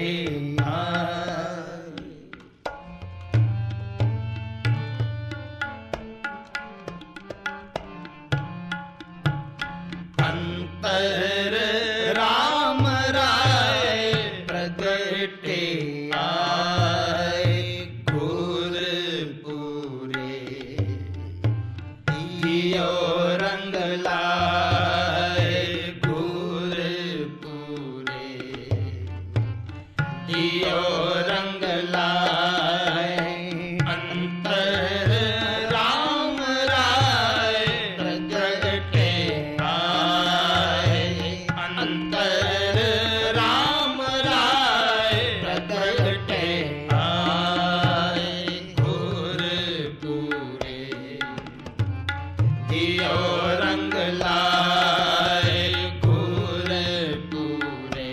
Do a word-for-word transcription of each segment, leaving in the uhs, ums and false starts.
अंतर राम राय प्रगटे आए घोर पूरे दियो रंग लाए घोर पूरे दियो रंग लाए अंतर राम राय प्रगटे आए अंतर राम राय प्रगटे आए घोर पूरे दियो रंग लाए घोर पूरे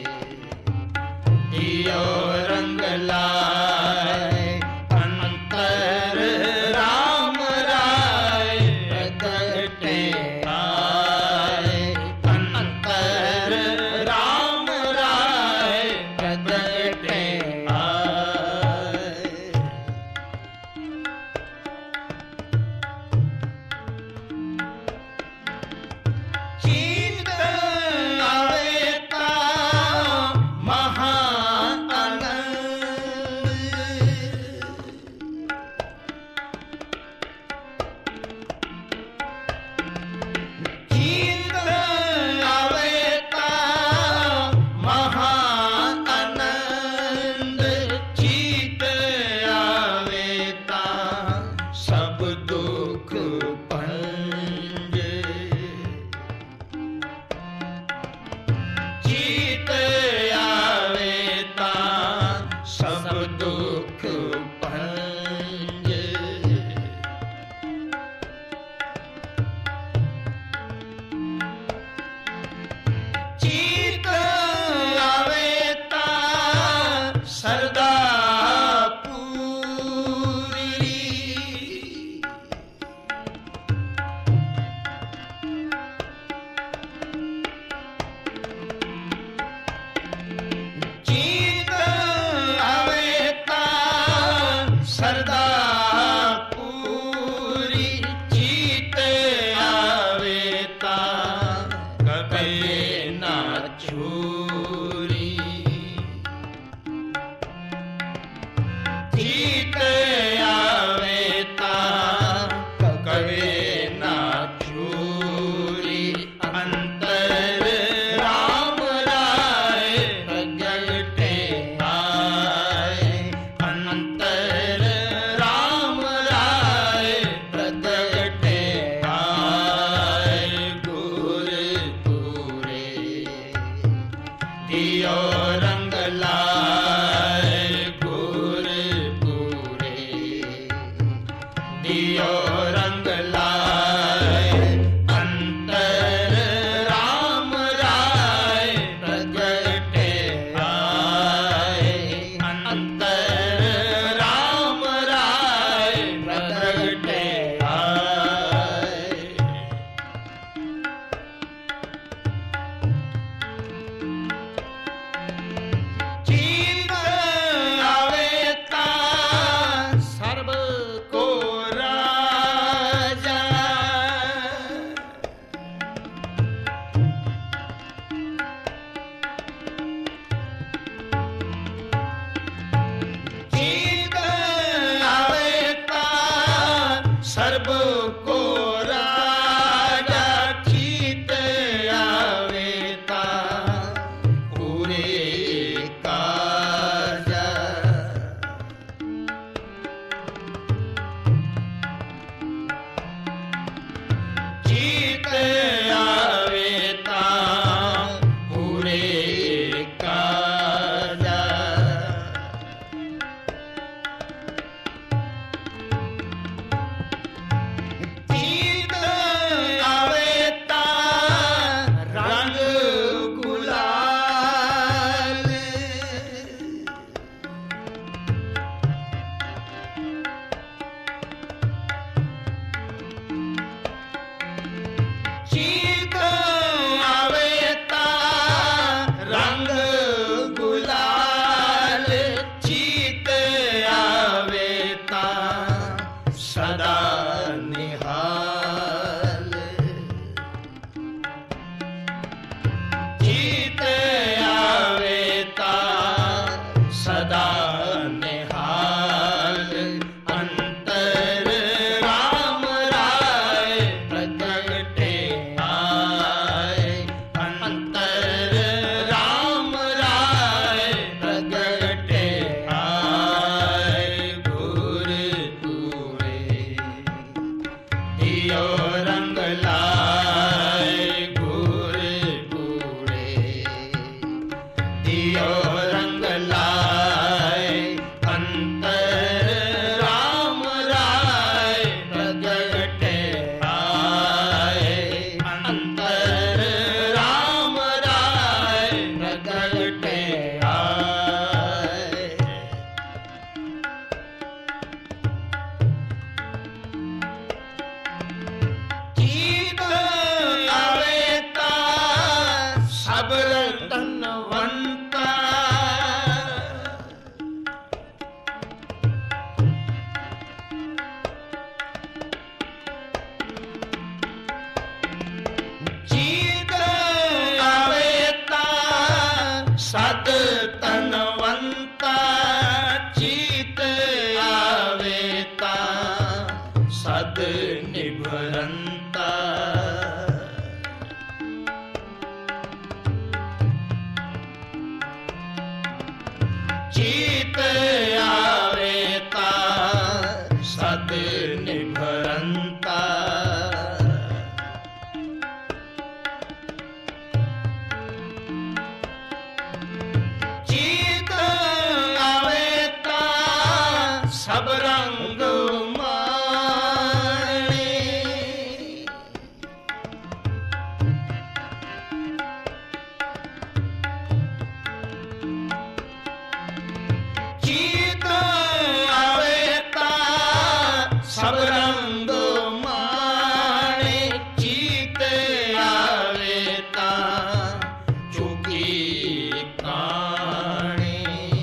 दियो रंग लाए अंतर राम राय प्रगटे आए अंतर राम राय प्रगटे आए चीत आवेता महाआनंद चीत आवेता महाआनंद चीत आवेता सब दुख पंज चीत आवेता सब दुख पंज चीत आवेता सरदा पूरी चीत आवेता सरदा पूरी चीत आवेता कभी ना छूरी चीत आवेता कभी ना छूरी अंतर राम राय प्रगटे आए अंतर राम राय प्रगटे आए घोर पूरे दियो रंग लाए घोर पूरे दियो रंग लाए अंतर राम राय प्रगटे आए अंतर राम राय प्रगटे आए चीत सद तनवंता चीत आवेता सद निभरंता चीत आवेता सद निभरंता चीत आवेता सब रंग माणे चीत आवेता सब रंग माणे चीत आवेता चुकी काणे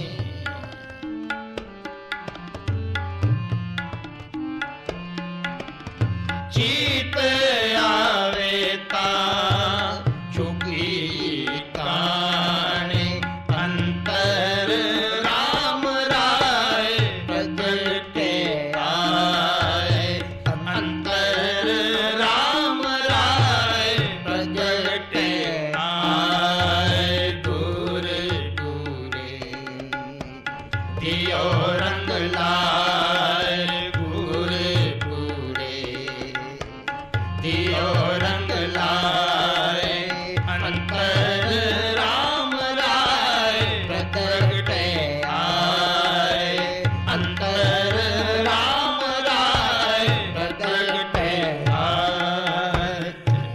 चीत आवेता चुकी काणे अंतर राम राय प्रगटे आए अंतर राम राय प्रगटे आए दूर दूरे दियो रंग लाए पूरे पूरे दियो रंग लाए अंतर राम राय प्रगटे आए अंतर राम राय प्रगटे आए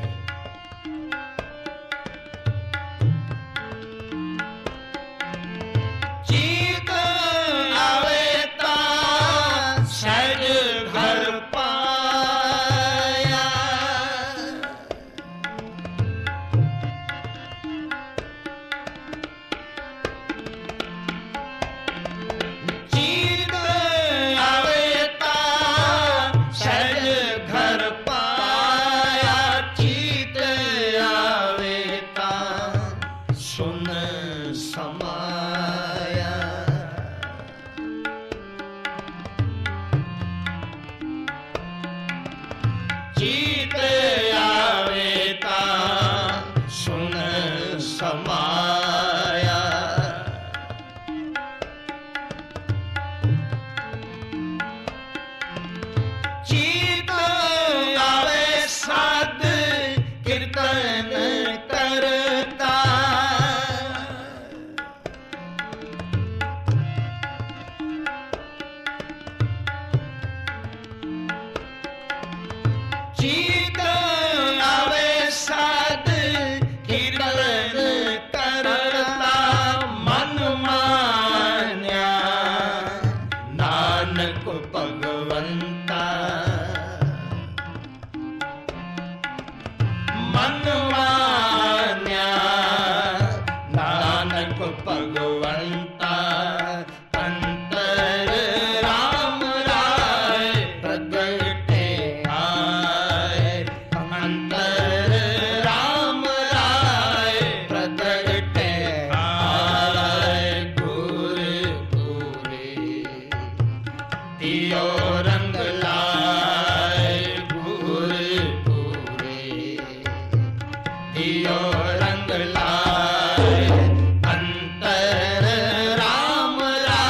चीत आवेता सहज घर पाया चीत आवेता सहज घर पाया चीत आवेता सुन समाया चीत आवेता सुन समाया चीत आवे साध कीर्तन करता चीत आवे साध कीर्तन करता मन मान्या नानक भगवंता मन मान्या नानक भगवंता अंतर राम राय प्रगटे आए अंतर राम राय प्रगटे आए पूरे पूरे दियो रंग लाए पूरे पूरे दियो रंग लाए अंतर राम राय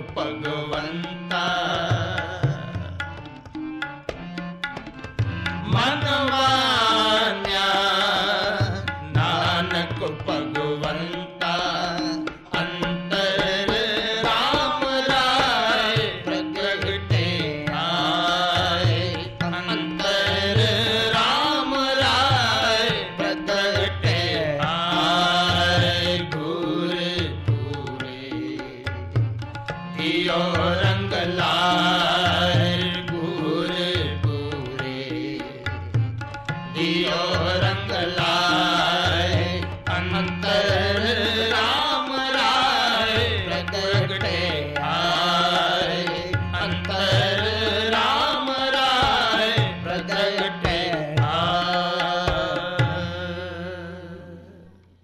पग